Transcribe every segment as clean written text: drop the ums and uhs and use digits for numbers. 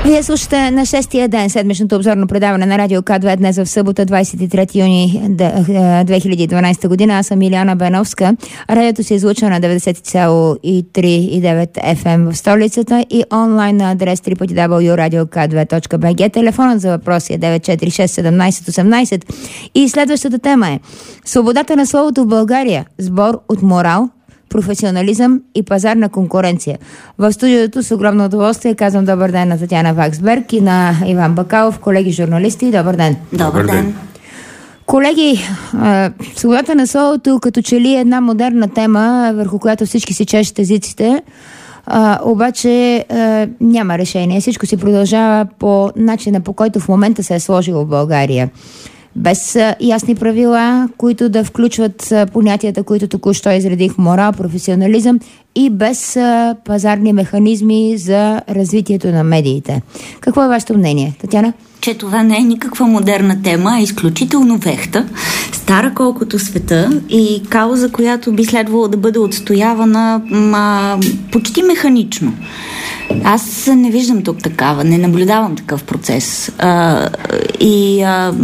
Вие слушате на 6-тия ден седмичното обзорно предаване на Радио К2 днес в събота, 23 юни 2012 година. Аз съм Илияна Беновска. Радиото се излучва на 90,3 FM в столицата и онлайн на адрес www.radiok2.bg. Телефонът за въпроси е 946 17 18. И следващата тема е свободата на словото в България. Сбор от морал, професионализъм и пазарна конкуренция. В студиото с огромно удоволствие казвам добър ден на Татяна Ваксберг и на Иван Бакалов, колеги журналисти. Добър ден. Добър ден. Колеги, свободата на словото като че ли е една модерна тема, върху която всички си чешат езиците, обаче няма решение. Всичко си продължава по начина, по който в момента се е сложило в България. Без ясни правила, които да включват понятията, които току-що изредих: морал, професионализъм, и без пазарни механизми за развитието на медиите. Какво е вашето мнение, Татяна? Че това не е никаква модерна тема, а изключително вехта, стара колкото света и кауза, която би следвало да бъде отстоявана почти механично. Аз не виждам тук такава, не наблюдавам такъв процес. И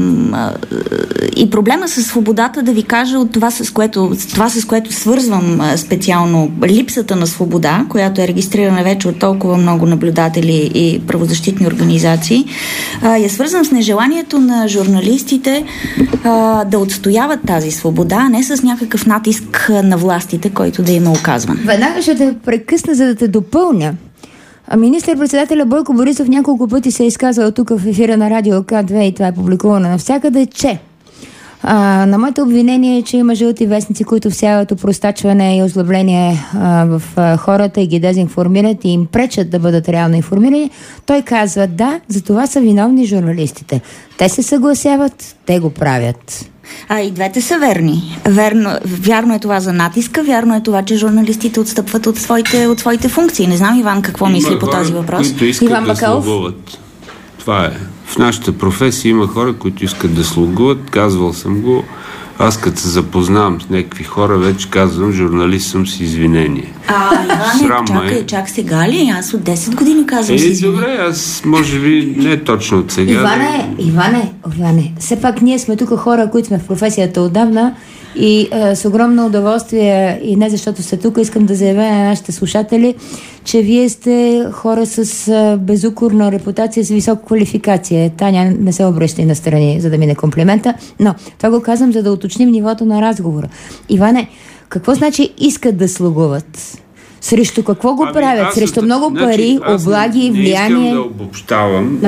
проблема с свободата, да ви кажа, от това, с което свързвам специално липсата на свобода, която е регистрирана вече от толкова много наблюдатели и правозащитни организации, я свързвам с нежеланието на журналистите да отстояват тази свобода, а не с някакъв натиск на властите, който да им е оказван. Веднага ще те прекъсна, за да те допълня. Министър-председателя Бойко Борисов няколко пъти се е изказал тук в ефира на Радио К2 и това е публикувано навсякъде, че на моето обвинение е, че има жълти вестници, които всяват опростачване и озлобление в хората и ги дезинформират и им пречат да бъдат реално информирани. Той казва: да, за това са виновни журналистите. Те се съгласяват, те го правят. И двете са верни. Вярно е това за натиска, вярно е това, че журналистите отстъпват от своите функции. Не знам, Иван, какво мисли по този въпрос. Които искат да слугуват. Това е. В нашата професия има хора, които искат да слугуват. Казвал съм го. Аз като се запознавам с някакви хора, вече казвам: журналист съм с извинение. Иване, чак сега ли? Аз от 10 години казвам с извинение. Добре, аз може би не точно от сега. Иване, все пак ние сме тук хора, които сме в професията отдавна и с огромно удоволствие, и не защото сте тук, искам да заявя на нашите слушатели, че вие сте хора с безукорна репутация, с висока квалификация. Таня не се обръща и настрани, за да мине комплимента, но това го казвам, за да уточним нивото на разговора. Иване, какво значи искат да слугуват? Срещу какво го правят? Срещу много пари, облаги, влияние? Не искам да обобщавам.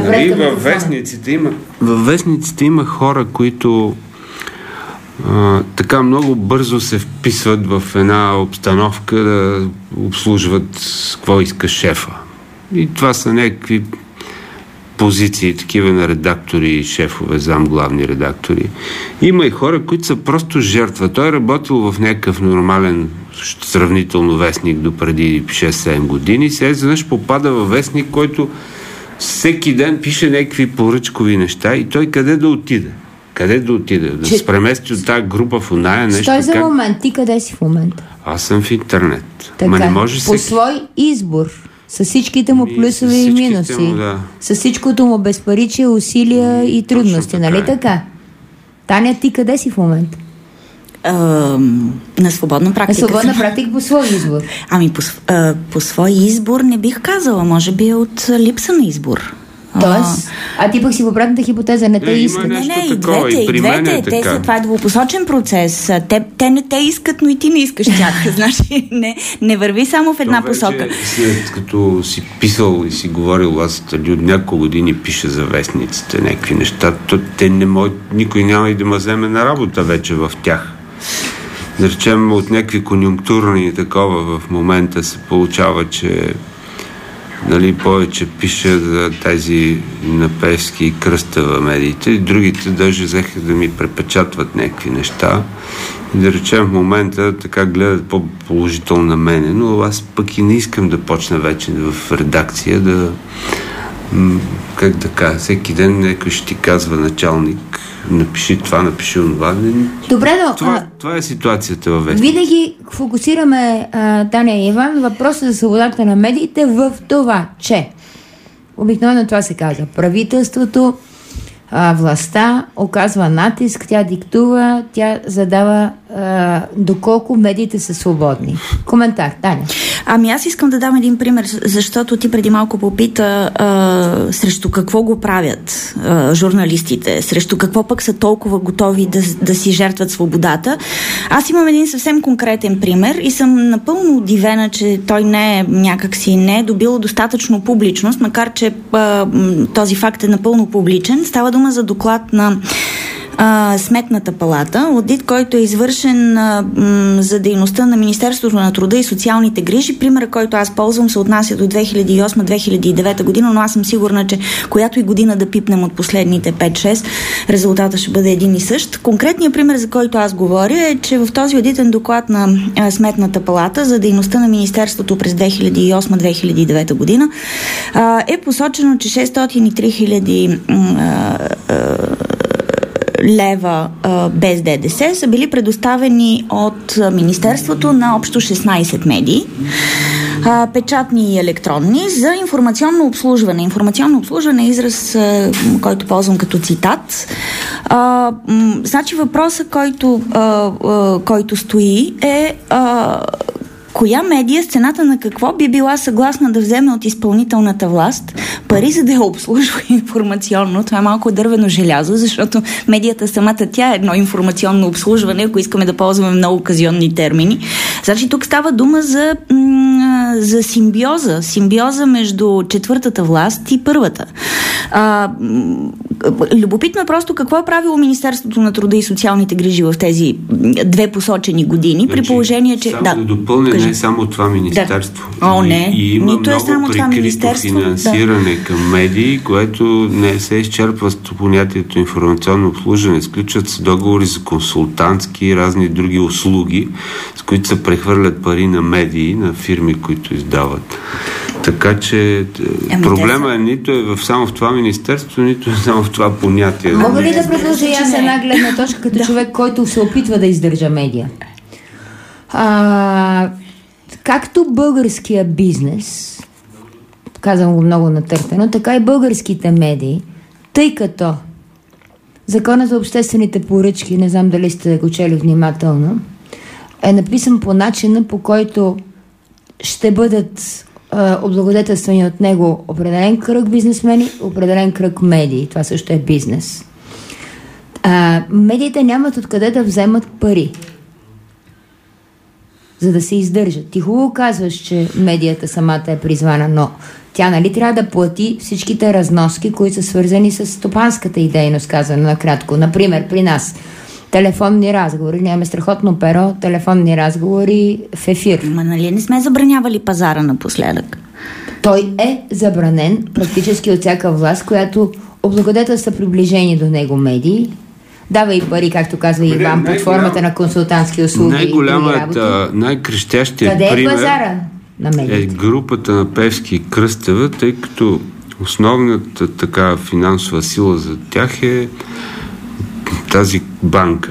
Във вестниците има хора, които така много бързо се вписват в една обстановка да обслужват какво иска шефа. И това са някакви позиции, такива на редактори, шефове, замглавни редактори. Има и хора, които са просто жертва. Той е работил в някакъв нормален, сравнително вестник до преди 6-7 години. Сега изведнъж попада във вестник, който всеки ден пише някакви поръчкови неща и той къде да отиде? Да се премести от тази група в оная нещо. Стой за момент. Ти къде си в момента? Аз съм в интернет. Така, не може по свой избор. С всичките му плюсове и минуси. С всичкото му безпаричие, усилия и трудности. Нали така? Таня, ти къде си в момента? На свободна практика. На свободна практика по свой избор. По свой избор не бих казала. Може би от липса на избор. Тоест, ти пък си в обратната хипотеза, не те искат. И двете. Това е двупосочен процес. Те не те искат, но и ти не искаш тях. Значи, не върви само в една посока. След като си писал и си говорил, аз от няколко години пиша за вестниците, някакви неща, никой няма и да ме вземе на работа вече в тях. Да речем, от някакви конюнктурни такова в момента се получава, че повече пише за тези на Певски и Кръстева медиите, и другите даже взеха да ми препечатват някакви неща. И да речем, в момента така гледат по-положително на мене, но аз пък и не искам да почна вече в редакция да всеки ден някой ще ти казва началник: напиши това, напиши онова. Добре, но... Това е ситуацията във вестник. Винаги фокусираме, Таня и Иван, въпроса за свободата на медиите в това, че обикновено това се казва. Правителството, властта оказва натиск, тя диктува, тя задава доколко медиите са свободни. Коментар, Таня. Ами аз искам да дам един пример, защото ти преди малко попита срещу какво го правят журналистите, срещу какво пък са толкова готови да си жертват свободата. Аз имам един съвсем конкретен пример и съм напълно удивена, че той не е добил достатъчно публичност, макар че този факт е напълно публичен. Става дума за доклад на Сметната палата, одит, който е извършен за дейността на Министерството на труда и социалните грижи. Примерът, който аз ползвам, се отнася до 2008-2009 година, но аз съм сигурна, че която и година да пипнем от последните 5-6, резултата ще бъде един и същ. Конкретният пример, за който аз говоря, е, че в този одитен доклад на Сметната палата за дейността на Министерството през 2008-2009 година е посочено, че 603 хиляди лева без ДДС са били предоставени от Министерството на общо 16 медии, печатни и електронни, за информационно обслужване. Информационно обслужване е израз, който ползвам като цитат. Значи въпросът, който стои е коя медия, с цената на какво би била съгласна да вземе от изпълнителната власт пари, за да я обслужва информационно. Това е малко дървено желязо, защото медията самата тя е едно информационно обслужване, ако искаме да ползваме много оказионни термини. Значи тук става дума за симбиоза между четвъртата власт и първата. Любопитно е просто какво е правило Министерството на труда и социалните грижи в тези две посочени години, при положение, че... Само да допълня, не само това министерство. И има нито много прикрито финансиране към медии, което не се изчерпва с понятието информационно обслужване. Сключват се договори за консултантски и разни други услуги, с които се прехвърлят пари на медии, на фирми, които издават. Така че проблема е нито е само в това министерство, нито е само в това понятие. Мога ли да предложа и аз една гледна точка като човек, който се опитва да издържа медия? Както българския бизнес, казвам го много натъртено, така и българските медии, тъй като Закона за обществените поръчки, не знам дали сте го чели внимателно, е написан по начина, по който ще бъдат облагодетелствани от него определен кръг бизнесмени, определен кръг медии. Това също е бизнес. Медиите нямат откъде да вземат пари, за да се издържат. Ти хубаво казваш, че медията самата е призвана, но тя нали трябва да плати всичките разноски, които са свързани с стопанската и дейност, казано накратко. Например, при нас телефонни разговори. Нямаме страхотно перо, телефонни разговори в ефир. Ма нали не сме забранявали пазара напоследък? Той е забранен практически от всяка власт, която облагодетелства приближени до него медии, дава и пари, както казва Иван, под формата на консултантски услуги. Най-голямата, най-крещящият пример пазара на медиите? Е групата на Певски и Кръстева, тъй като основната така финансова сила за тях е тази банка.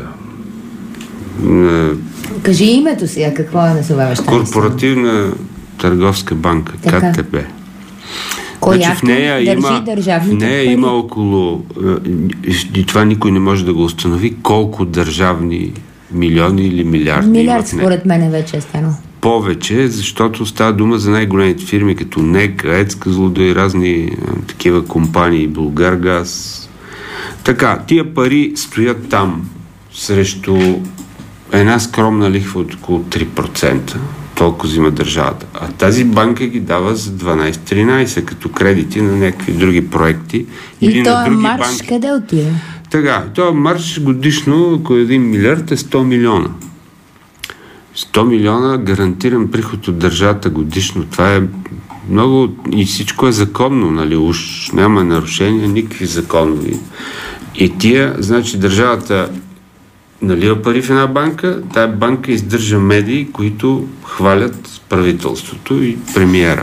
Кажи името сега, какво е назоваваш тази? Корпоративна търговска банка, КТБ. Която в нея има около, и това никой не може да го установи, колко държавни милиони или милиарди. Милиард според мен вече е станало. Повече, защото става дума за най-големите фирми, като НЕК, АЕЦ Козлодуй и разни такива компании, Булгаргаз. Така, тия пари стоят там срещу една скромна лихва от около 3%. Толкова взима държавата. А тази банка ги дава за 12-13 като кредити на някакви други проекти. И този марш къде отива? Така, този марш годишно около 1 милиард е 100 милиона. 100 милиона гарантиран приход от държавата годишно. Това е много и всичко е законно, нали? Уж няма нарушения, никакви законови. И тия, значи държавата налива пари в една банка, тая банка издържа медии, които хвалят правителството и премиера.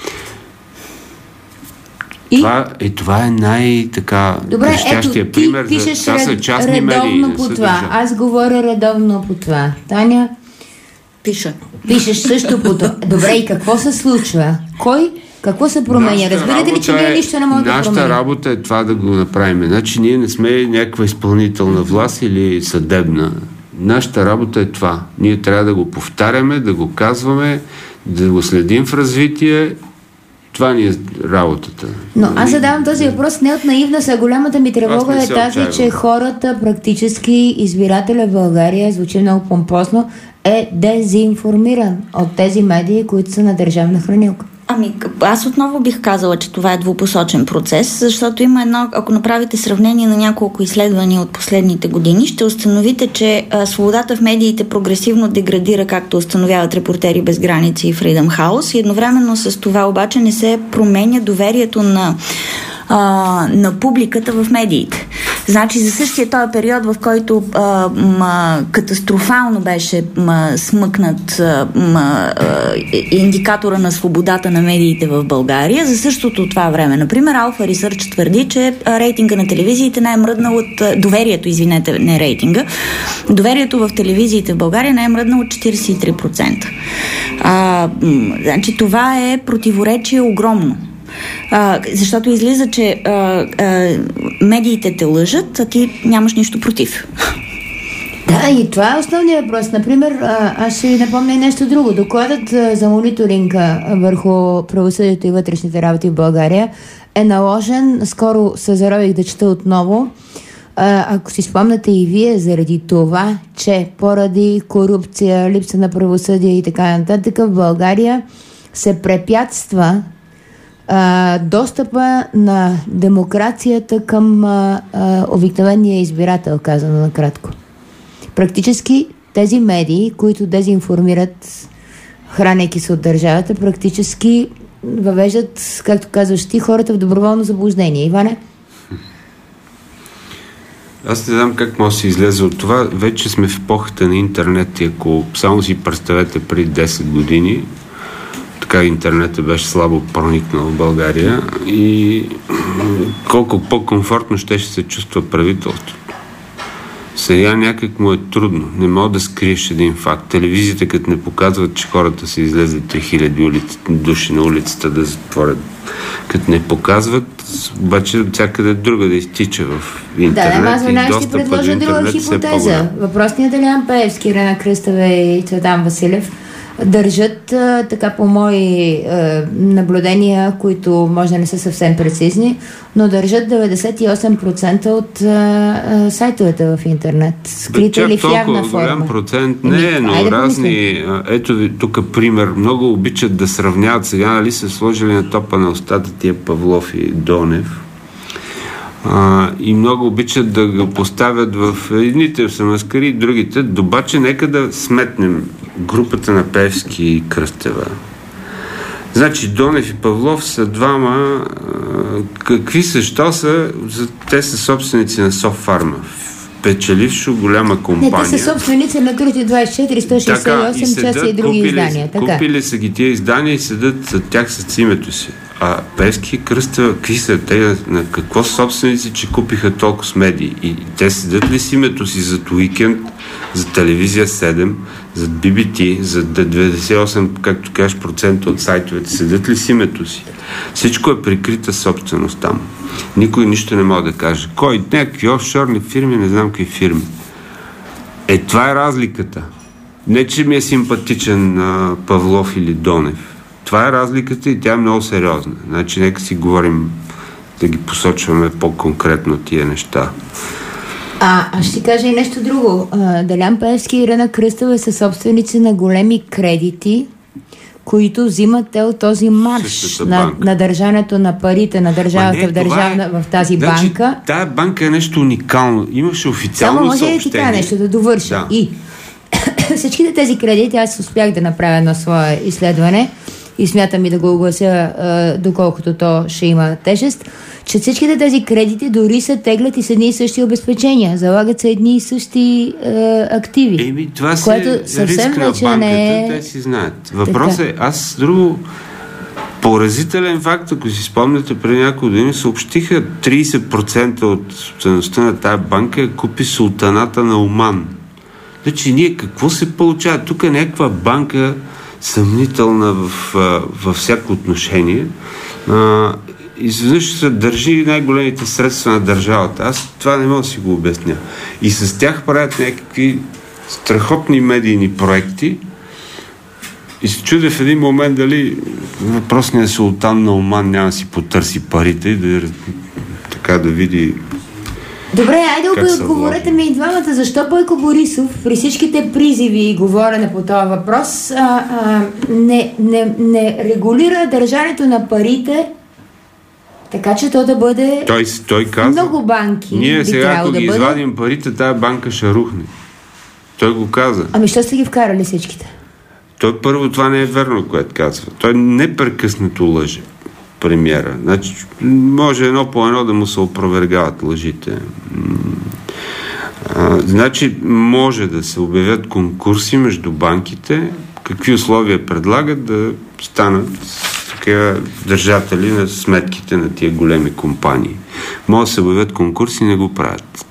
Това е най-така крещящия пример. Ти пишеш това са частни медии. По това. Аз говоря редовно по това. Таня? Пишеш също по това. Добре, и какво се случва? Кой Какво се променя? Разбирате ли, че ние нищо не можем да променим? Нашата работа е това да го направим. Значи ние не сме някаква изпълнителна власт или съдебна. Нашата работа е това. Ние трябва да го повтаряме, да го казваме, да го следим в развитие. Това ни е работата. Но аз задавам този въпрос не от наивност, а голямата ми тревога е тази, че хората, практически избирателя в България, звучи много помпосно, е дезинформиран от тези медии, които са на държавна хранилка. Аз отново бих казала, че това е двупосочен процес, защото има едно, ако направите сравнение на няколко изследвания от последните години, ще установите, че свободата в медиите прогресивно деградира, както установяват Репортери без граници и Freedom House, и едновременно с това обаче не се променя доверието на публиката в медиите. Значи за същия този период, в който катастрофално беше смъкнат индикатора на свободата на медиите в България, за същото това време, например, Alpha Research твърди, че рейтинга на телевизиите не е мръднал от доверието, не рейтинга, доверието в телевизиите в България не е мръднал от 43%. Значи това е противоречие огромно. Защото излиза, че медиите те лъжат, а ти нямаш нищо против. Да, и това е основният въпрос. Например, аз ще ви напомня нещо друго. Докладът за мониторинга върху правосъдието и вътрешните работи в България е наложен. Скоро се зарових да чета отново. Ако си спомняте и вие, заради това, че поради корупция, липса на правосъдие и така нататък, в България се препятства достъпа на демокрацията към обикновения избирател, казано накратко. Практически тези медии, които дезинформират, хранейки се от държавата, практически въвеждат, както казваш ти, хората в доброволно заблуждение. Иване? Аз не знам как може да се излезе от това. Вече сме в епохата на интернет и ако само си представете преди 10 години, така интернетът беше слабо проникнал в България и колко по-комфортно ще се чувства правителството. Сега някак му е трудно. Не мога да скриеш един факт. Телевизията, като не показват, че хората са излезли 3000 души на улицата да затворят. Като не показват, обаче от всякъде друга да изтича в интернет. Да, аз веднага ще предложа друга хипотеза. Въпросният Делян Пеевски, Ирена Кръстева и Цветан Василев държат, така по мои наблюдения, които може да не са съвсем прецизни, но държат 98% от сайтовете в интернет. Скрита или в явна форма. Голям процент не, но разни... Ето ви тук пример. Много обичат да сравняват. Сега, нали, са сложили на топа на устата тия Павлов и Донев. И много обичат да го поставят в едните са маскари, другите. Обаче нека да сметнем групата на Пеевски и Кръстева. Значи Донев и Павлов са двама. Какви са? Що са? Те са собственици на Софарма. Печелившо голяма компания. Не, те са собственици на Трути 24, 168 часа и други издания. Купили са ги тия издания и седат за тях с името си. А Пеевски и Кръстева, какви са те? На какво собственици, че купиха толкова с медии? И те седат ли с името си за Уикенд, за Телевизия 7, за BBT, за 98, както кажеш, процента от сайтовете? Седат ли с името си? Всичко е прикрита собственост там. Никой нищо не може да каже. Кой? Някакви офшорни фирми, не знам какви фирми. Това е разликата. Не, че ми е симпатичен Павлов или Донев. Това е разликата и тя е много сериозна. Значи, нека си говорим, да ги посочваме по-конкретно тия неща. Аз ще кажа и нещо друго. Делян Пеевски и Ирена Кръстева са собственици на големи кредити, които взимат те от този марш на държането на парите на държавата в тази банка. Тая банка е нещо уникално. Имаше официално съобщение. Само може и така нещо да довърша. Да. И всичките тези кредити, аз успях да направя едно свое изследване и смятам и да го оглася, доколкото то ще има тежест, че всичките тези кредити дори се теглят и с едни и същи обезпечения. Залагат се едни и същи активи. Това си е риск на банката, те си знаят. Въпросът е, аз друго поразителен факт, ако си спомняте, преди няколко години съобщиха 30% от ценността на тая банка купи султаната на Оман. Значи ние какво се получава? Тук някаква банка съмнителна във всяко отношение. Изведнъж се държи най-големите средства на държавата. Аз това не мога да си го обясня. И с тях правят някакви страхотни медийни проекти и се чудя в един момент дали въпросният султан на Оман няма да си потърси парите и да види. Добре, айде отговорете ми и двамата, защо Бойко Борисов при всичките призиви и говорене по този въпрос не регулира държането на парите, така че то да бъде той каза, много банки. Ние сега, ако ги извадим парите, тая банка ще рухне. Той го каза. Ами що сте ги вкарали всичките? Той първо това не е верно, което казва. Той непрекъснато лъже премиера. Значи, може едно по едно да му се опровергават лъжите. Значи, може да се обявят конкурси между банките, какви условия предлагат да станат такива държатели на сметките на тия големи компании. Може да се обявят конкурси, не го правят.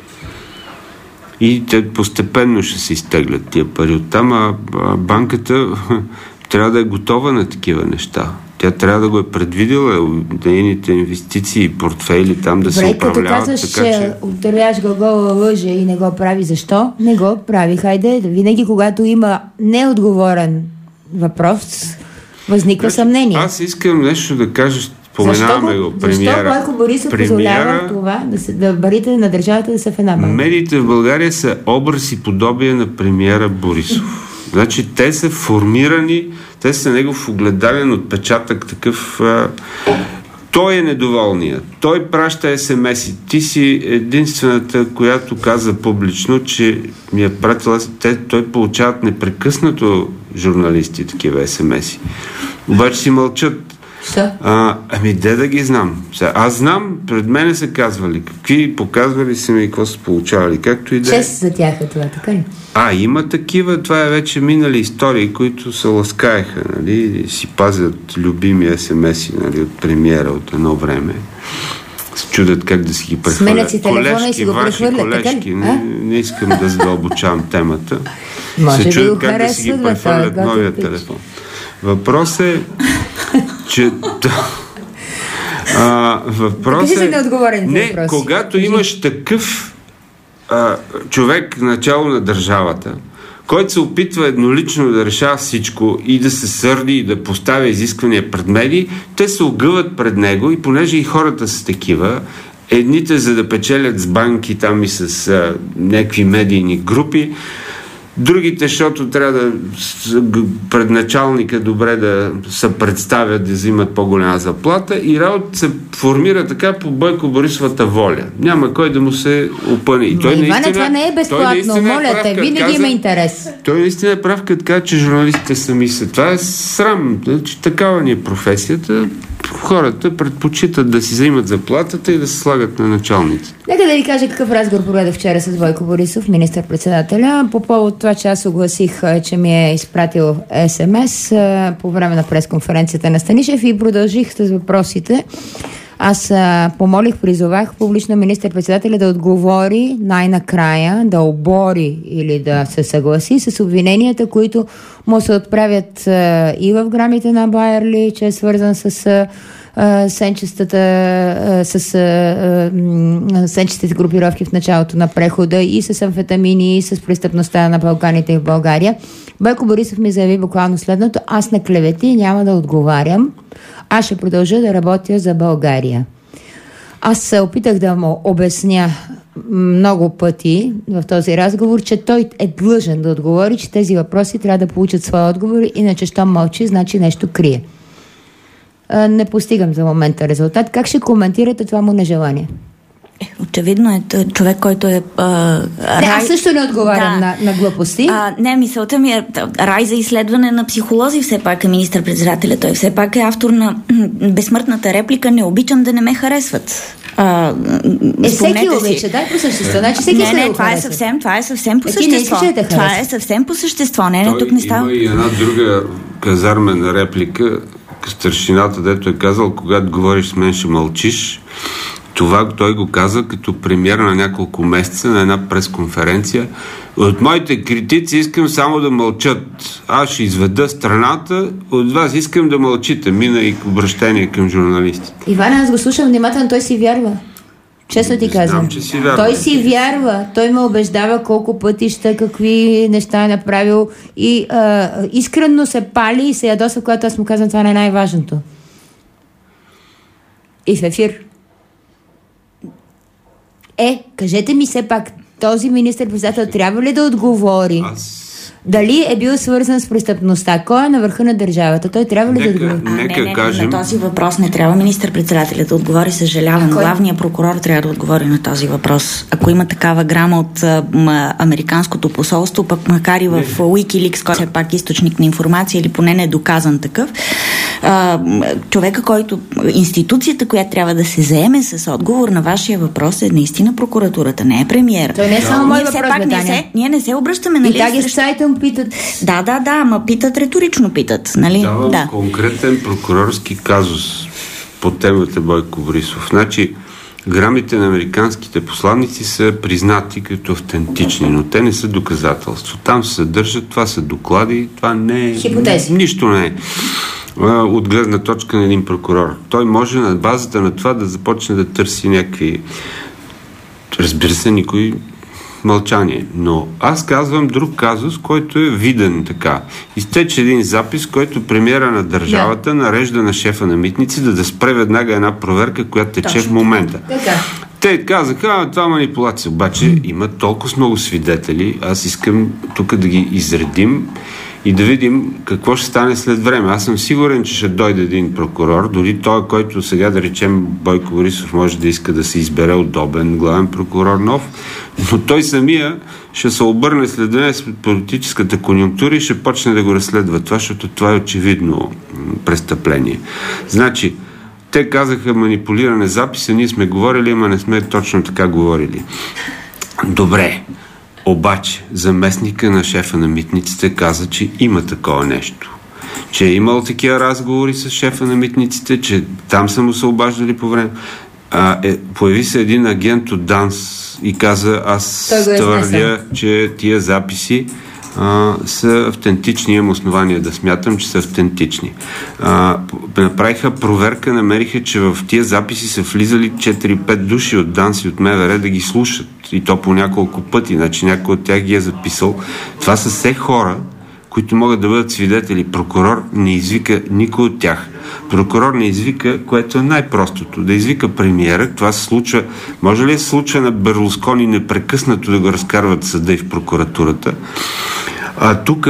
И те постепенно ще се изтеглят тия пари оттам, а банката трябва да е готова на такива неща. Тя трябва да го е предвидила, нейните инвестиции и портфейли там да се управляват. Като казваш, че Дървяш Глагола лъже и не го прави, защо? Не го прави. Хайде, винаги когато има неотговорен въпрос, възниква съмнение. Аз искам нещо да кажа, споменаваме го, премиера. Защо Бойко Борисов позволява това, да парите на държавата да са в една банка? Медиите в България са образ и подобие на премиера Борисов. Значи те са формирани, те са негов огледален отпечатък такъв. Той е недоволният. Той праща СМС-и. Ти си единствената, която каза публично, че ми е пратила. Той получават непрекъснато журналисти такива СМС-и. Обаче си мълчат. Ами де да ги знам. Аз знам, пред мене са казвали. Какви показвали са ми и какво са получавали. Както и да е. Чест за тях е това, така ли? Има такива, това е вече минали истории, които се ласкаеха, нали, и си пазят любими СМС-и, нали, от премиера от едно време. Се чудят как да си ги прехвърлят. Сменят си телефона и си го прехвърлят, колежки, не искам да задълбочавам темата. Може се чудят как да си ги прехвърлят новия телефон. Въпрос е, че... въпрос е... Не, когато имаш такъв човек начало на държавата, който се опитва еднолично да решава всичко и да се сърди и да поставя изисквания пред медии, те се огъват пред него и понеже и хората са такива, едните за да печелят с банки там и с някакви медийни групи, другите, защото трябва да пред началника добре да се представят, да взимат по-голяма заплата и работа се формира така по Бойко Борисовата воля. Няма кой да му се опъне. И той Иване, това не е безплатно, моля те, винаги има интерес. Той наистина е прав, като каза, че журналистите сами са. Това е срам, че такава ни е професията. Хората предпочитат да си взимат заплатата и да се слагат на началници. Нека да ви кажа какъв разговор проведох вчера с Бойко Борисов, министър-председателя, по повод това, че аз огласих, че ми е изпратил СМС по време на пресконференцията на Станишев и продължих с въпросите. Аз помолих, призовах публично министър-председателя да отговори най-накрая, да обори или да се съгласи с обвиненията, които му се отправят и в грамите на Байерли, че е свързан с сенчестите групировки в началото на прехода и с амфетамини, и с престъпността на Балканите и в България. Бойко Борисов ми заяви буквално следното: аз на клевети няма да отговарям, аз ще продължа да работя за България. Аз се опитах да му обясня много пъти в този разговор, че той е длъжен да отговори, че тези въпроси трябва да получат своя отговор, иначе щом мълчи, значи нещо крие. Не постигам за момента резултат. Как ще коментирате това му нежелание? Очевидно е човек, който е... аз също не отговарям на глупости. Мисълта ми е рай за изследване на психолози, все пак е министър-председателя. Той все пак е автор на безсмъртната реплика "Не обичам да не ме харесват". Всеки обича, дай по същество. Значи всеки това е съвсем по същество. Това е съвсем по същество. Тук не става. Има и една друга казармена реплика, старшината, дето е казал: когато говориш с мен, ще мълчиш. Това той го каза като премиер на няколко месеца на една пресконференция. От моите критици искам само да мълчат. Аз ще изведа страната, от вас искам да мълчите. Мина и обращение към журналистите. Иван, аз го слушам внимателно, той си вярва. Честно ти казвам. Той си вярва. Той ме убеждава колко пътища, какви неща е направил и искрено се пали и се ядоса, когато аз му казвам, това не е най-важното. И в ефир. Кажете ми все пак, този министър-председател трябва ли да отговори? Дали е бил свързан с престъпността? Кой е на върха на държавата? Той трябва ли да отговори? На този въпрос не трябва министър-председателят да отговори, съжалявам. Главният прокурор трябва да отговори на този въпрос. Ако има такава грама от американското посолство, пък макар и в Wikileaks, който е пак източник на информация или поне не е доказан такъв, човека, който институцията, която трябва да се заеме с отговор на вашия въпрос, е наистина прокуратурата, не е премиера. Той не е само мой въпрос, ние не се обръщаме, нали? И таги сайтъм питат. Да, ама питат, риторично питат, нали? Да. Конкретен прокурорски казус по темата Бойко Борисов. Значи, грамите на американските посланици са признати като автентични, но те не са доказателство. Там се съдържат, това са доклади, това не е... хипотези. Нищо не е. От гледна точка на един прокурор. Той може на базата на това да започне да търси някакви, разбира се, никой мълчание. Но аз казвам друг казус, който е виден така. Изтече един запис, който премиера на държавата нарежда на шефа на митници да спре веднага една проверка, която тече в момента. Те казаха, това манипулация. Обаче има толкова много свидетели. Аз искам тук да ги изредим и да видим какво ще стане след време. Аз съм сигурен, че ще дойде един прокурор, дори той, който сега, да речем, Бойко Борисов може да иска да се избере удобен главен прокурор нов, но той самия ще се обърне след ден с политическата конюнктура и ще почне да го разследва това, защото това е очевидно престъпление. Значи, те казаха манипулиране записа, ние сме говорили, ама не сме точно така говорили. Добре. Обаче, заместника на шефа на митниците каза, че има такова нещо. Че е имал такива разговори с шефа на митниците, че там са му се обаждали по време. Появи се един агент от ДАНС и каза, аз твърдя, че тия записи са автентични, имам основания да смятам, че са автентични. Направиха проверка, намериха, че в тия записи са влизали 4-5 души от ДАНС и от МВР да ги слушат. И то по няколко пъти, значи някой от тях ги е записал. Това са все хора, които могат да бъдат свидетели. Прокурор не извика никой от тях. Прокурор не извика, което е най-простото. Да извика премиера, това се случва. Може ли се случва на Берлускони непрекъснато да го разкарват съда и в прокуратурата? Тук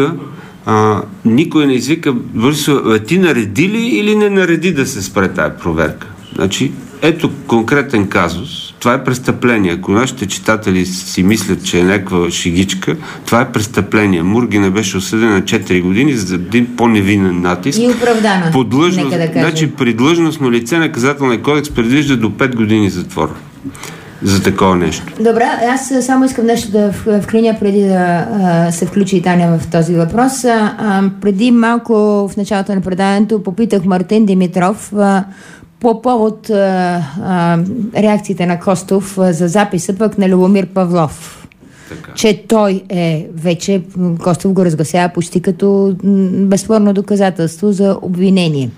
никой не извика, ти нареди ли или не нареди да се спре тая проверка? Значи, ето конкретен казус. Това е престъпление. Ако нашите читатели си мислят, че е някаква шегичка, това е престъпление. Мургина беше осъдена на 4 години за един по-невинен натиск. И оправдана. По длъжност, значи при длъжностно лице наказателния кодекс предвижда до 5 години затвор за такова нещо. Добре, аз само искам нещо да вклиня преди да се включи и Таня в този въпрос. Преди малко в началото на преданието попитах Мартин Димитров по повод реакциите на Костов за записа пък на Любомир Павлов. Така. Че той е вече, Костов го разгласява почти като безспорно доказателство за обвинение.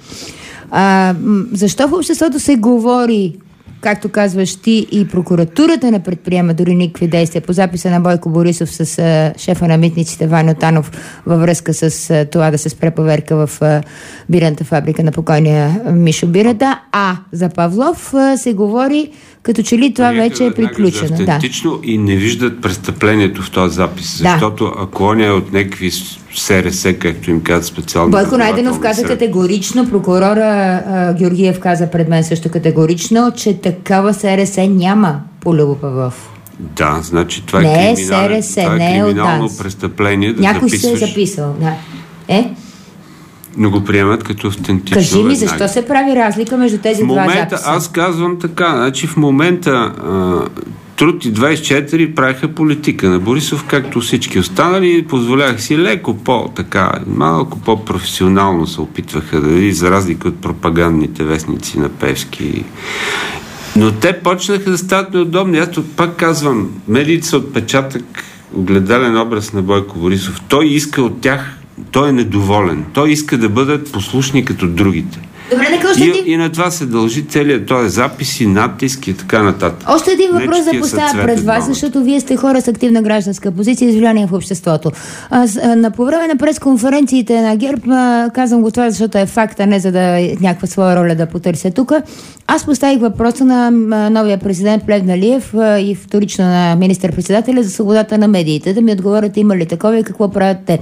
Защо в обществото се говори, както казваш ти, и прокуратурата не предприема дори никакви действия по записа на Бойко Борисов с шефа на митниците Ваньо Танов във връзка с това да се спре проверка в бирната фабрика на покойния Мишо Бирата, а за Павлов се говори като че ли това вече е приключено. Автентично и не виждат престъплението в този запис, защото ако он е от някакви СРС, както им казват специално. Бойко Найденов каза категорично, прокурора Георгиев каза пред мен също категорично, че такава СРС няма по Любо Павлов. Да, значи това не е криминално престъпление. Някой се е записал, да. Но го приемат като автентично. Кажи ми, защо се прави разлика между тези два записа? Аз казвам така, значи в момента Труд и 24 правиха политика на Борисов, както всички останали, позволявах си леко малко по-професионално се опитваха да за разлика от пропагандните вестници на Певски. Но те почнаха да стават неудобни. Аз пак казвам, медиите са отпечатък огледален образ на Бойко Борисов. Той иска от тях, той е недоволен. Той иска да бъдат послушни като другите. Добре, и на това се дължи целият този записи, натиск и така нататък. Още един въпрос да поставя пред вас, защото вие сте хора с активна гражданска позиция и влияние в обществото. По време на пресконференциите на ГЕРБ, казвам го това, защото е факт, а не за да някаква своя роля да потърся тук. Аз поставих въпроса на новия президент Плевнелиев и вторично на министър-председателя за свободата на медиите. Да ми отговорят има ли такова и какво правят те.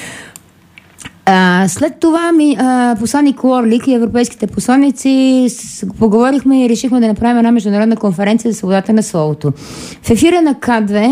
След това посланник Уорлик и европейските посланици поговорихме и решихме да направим една международна конференция за свободата на словото. В ефира на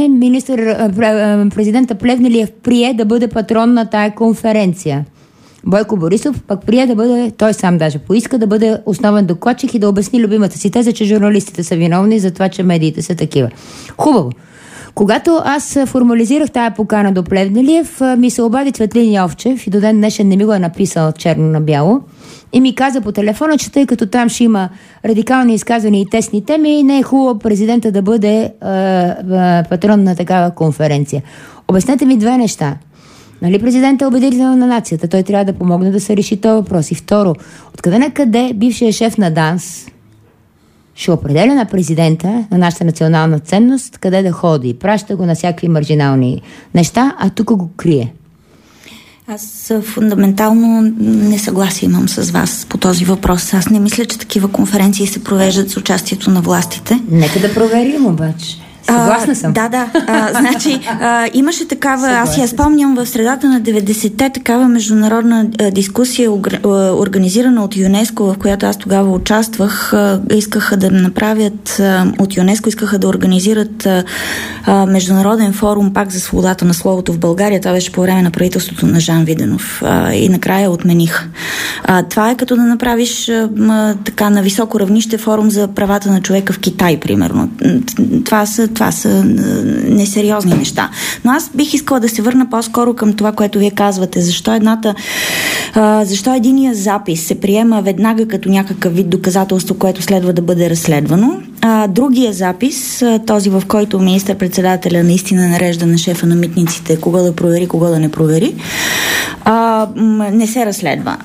К2 президента Плевнелиев прие да бъде патрон на тая конференция. Бойко Борисов пък прие да бъде, той сам даже поиска да бъде основен докладчик и да обясни любимата си теза, че журналистите са виновни за това, че медиите са такива. Хубаво. Когато аз формализирах тая покана до Плевнелиев, ми се обади Цветлин Йовчев и до ден днешен не ми го е написал черно на бяло и ми каза по телефона, че тъй като там ще има радикални изказвания и тесни теми, не е хубаво президента да бъде патрон на такава конференция. Обяснете ми две неща. Нали президентът е убедител на нацията? Той трябва да помогне да се реши този въпрос. И второ, откъде на къде бившият шеф на ДАНС ще определя на президента, на нашата национална ценност, къде да ходи. Праща го на всякакви маржинални неща, а тук го крие. Аз фундаментално несъгласие имам с вас по този въпрос. Аз не мисля, че такива конференции се провеждат с участието на властите. Нека да проверим обаче. Съгласна съм. Да. Значи, имаше такава, аз я спомням в средата на 90-те, такава международна дискусия, организирана от ЮНЕСКО, в която аз тогава участвах. Искаха да направят, от ЮНЕСКО искаха да организират международен форум пак за свободата на словото в България. Това беше по време на правителството на Жан Виденов. И накрая отмениха. Това е като да направиш така на високо равнище форум за правата на човека в Китай, примерно. Това са несериозни неща. Но аз бих искала да се върна по-скоро към това, което вие казвате. Защо единия запис се приема веднага като някакъв вид доказателство, което следва да бъде разследвано, а другия запис, този в който министър-председателя наистина нарежда на шефа на митниците кога да провери, кога да не провери, не се разследва.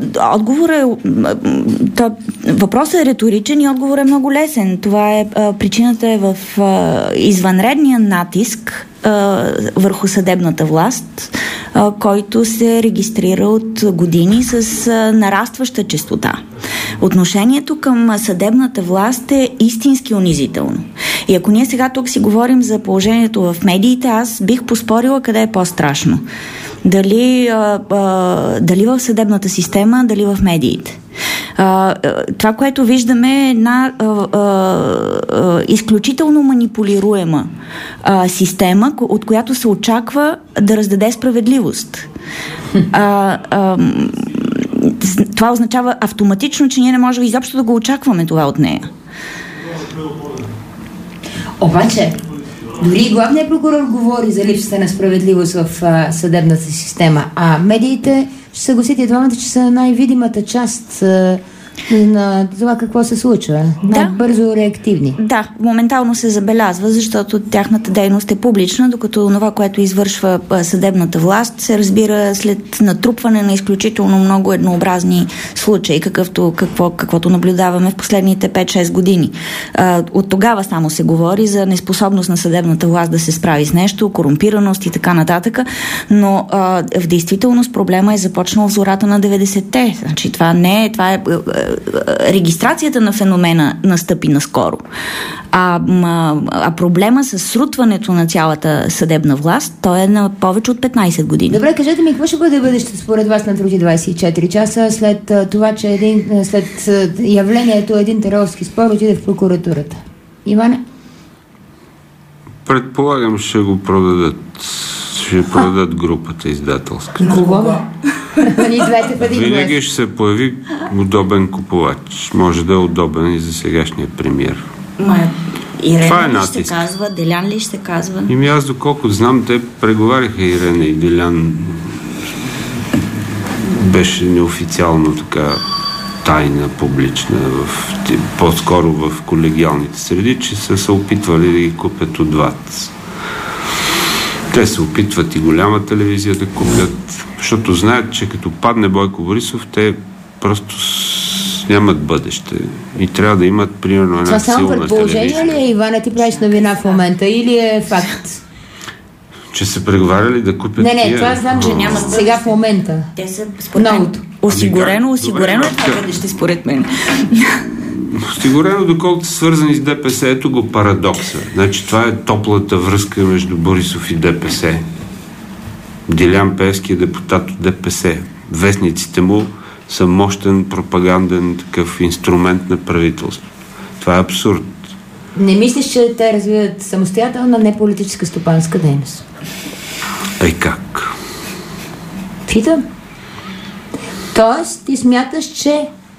Въпросът е риторичен и отговор е много лесен. Причината е в извънредния натиск върху съдебната власт, който се регистрира от години с нарастваща честота. Отношението към съдебната власт е истински унизително. И ако ние сега тук си говорим за положението в медиите, аз бих поспорила къде е по-страшно. Дали в съдебната система, дали в медиите. Това, което виждаме е една изключително манипулируема система, от която се очаква да раздаде справедливост. Това означава автоматично, че ние не можем изобщо да го очакваме това от нея. Обаче, дори главният прокурор говори за липсата на справедливост в съдебната система, а медиите ще съгласите двамата, че са най-видимата част на това какво се случва. Най-бързо реактивни. Да, моментално се забелязва, защото тяхната дейност е публична, докато това, което извършва съдебната власт, се разбира след натрупване на изключително много еднообразни случаи, каквото наблюдаваме в последните 5-6 години. От тогава само се говори за неспособност на съдебната власт да се справи с нещо, корумпираност и така нататък, но в действителност проблема е започнал в зората на 90-те. Значи това е регистрацията на феномена настъпи наскоро. А проблема с срутването на цялата съдебна власт, той е на повече от 15 години. Добре, кажете ми, какво ще бъде бъдещето според вас на Трути 24 часа след това, че след явлението един търговски спор отиде в прокуратурата? Иване? Предполагам, ще го продадат. Ще продадат групата издателска. Кого? Винаги ще се появи удобен купувач. Може да е удобен и за сегашния премиер. Ирена ли ще казва? Делян ли ще казва? Аз доколко знам, те преговаряха Ирена и Делян. Беше неофициално така тайна, публична, по-скоро в колегиалните среди, че са се опитвали да ги купят от ВАТ. Те се опитват и голяма телевизия да купят, защото знаят, че като падне Бойко Борисов, те просто нямат бъдеще и трябва да имат примерно една силна телевизия. Това само предположение ли е, Ивана, ти правиш новина в момента или е факт? Че се преговаряли да купят Не, това знам, че няма сега в момента. Те са новото. Осигурено е това бъдеще според мен. Осигурено, доколкото са свързани с ДПС. Ето го парадокса. Значи това е топлата връзка между Борисов и ДПС. Делян Пеевски е депутат от ДПС. Вестниците му са мощен пропаганден такъв инструмент на правителство. Това е абсурд. Не мислиш, че те развиват самостоятелна неполитическа стопанска дейност? Как? Питам. Тоест, ти смяташ, че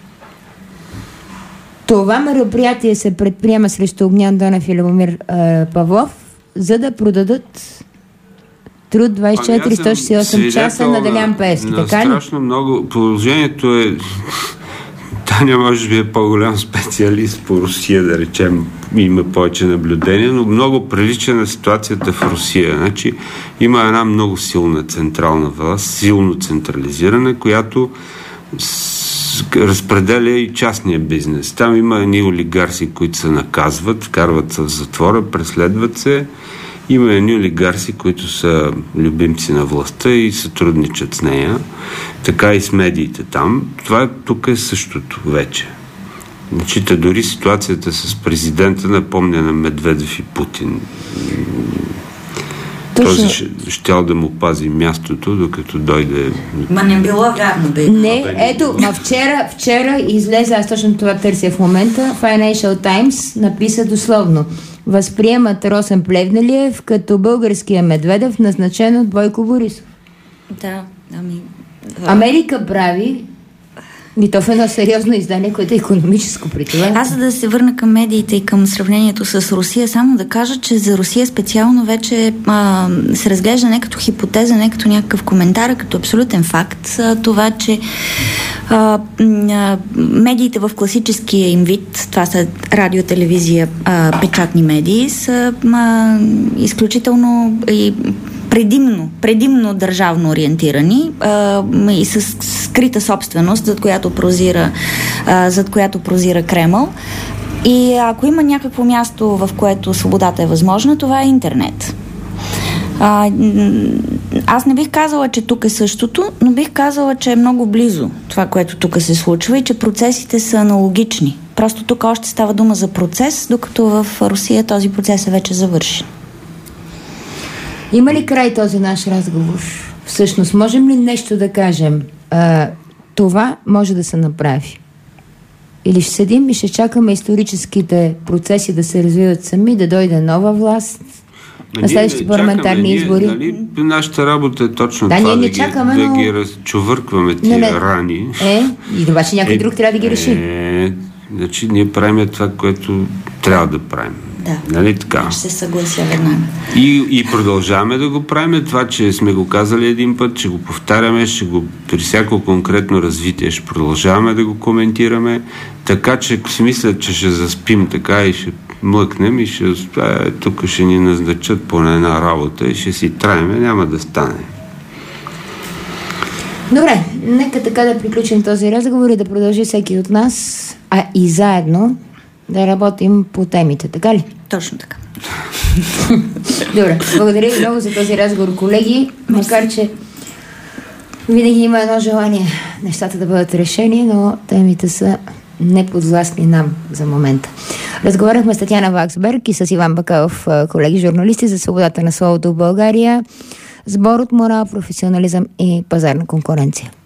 това мероприятие се предприема срещу Огнян Донев и Любомир Павлов, за да продадат Труд 24-168 часа на Делян Пеевски, така ли? Страшно много. Положението е... Таня може би е по-голям специалист по Русия, да речем, има повече наблюдения, но много прилича на ситуацията в Русия. Значи, има една много силна централна власт, силно централизирана, която разпределя и частния бизнес. Там има едни олигарси, които се наказват, вкарват се в затвора, преследват се. Има едни олигарси, които са любимци на властта и сътрудничат с нея. Така и с медиите там. Това тук е същото вече. Значи, дори ситуацията с президента напомня на Медведев и Путин. Този щял да му пази мястото, докато дойде... Ма не било вярно, бе. Не, ето, вчера излезе, аз точно това търся в момента, Financial Times написа дословно: възприемат Росен Плевнелиев като българския Медведев, назначен от Бойко Борисов. Да, Америка прави и то в едно сериозно издание, което е икономическо при това. Аз, за да се върна към медиите и към сравнението с Русия, само да кажа, че за Русия специално вече се разглежда не като хипотеза, не като някакъв коментар, а като абсолютен факт. Това, че медиите в класическия им вид, това са радио, телевизия, печатни медии, са изключително и предимно държавно ориентирани и с скрита собственост, зад която прозира Кремъл. И ако има някакво място, в което свободата е възможна, това е интернет. Аз не бих казала, че тук е същото, но бих казала, че е много близо това, което тук се случва и че процесите са аналогични. Просто тук още става дума за процес, докато в Русия този процес е вече завършен. Има ли край този наш разговор? Всъщност, можем ли нещо да кажем? Това може да се направи. Или ще седим и ще чакаме историческите процеси да се развиват сами, да дойде нова власт на следващите парламентарни избори? Нали, нашата работа е точно това, да ги разчувъркваме тия рани. И обаче някой друг трябва да ги реши. Значи ние правим това, което трябва да правим. Да, нали така? Ще се съглася веднага. И продължаваме да го правим. Това, че сме го казали един път, че го повтаряме, при всяко конкретно развитие ще продължаваме да го коментираме. Така, че ако си мислят, че ще заспим така и ще млъкнем и тук ще ни назначат по една работа и ще си траеме, няма да стане. Добре, нека така да приключим този разговор и да продължи всеки от нас, и заедно да работим по темите, така ли? Точно така. Добре, благодаря ви много за този разговор, колеги. Макар, че винаги има едно желание нещата да бъдат решени, но темите са неподвластни нам за момента. Разговаряхме с Татяна Ваксберг и с Иван Бакалов, колеги журналисти за свободата на словото в България, сбор от морал, професионализъм и пазарна конкуренция.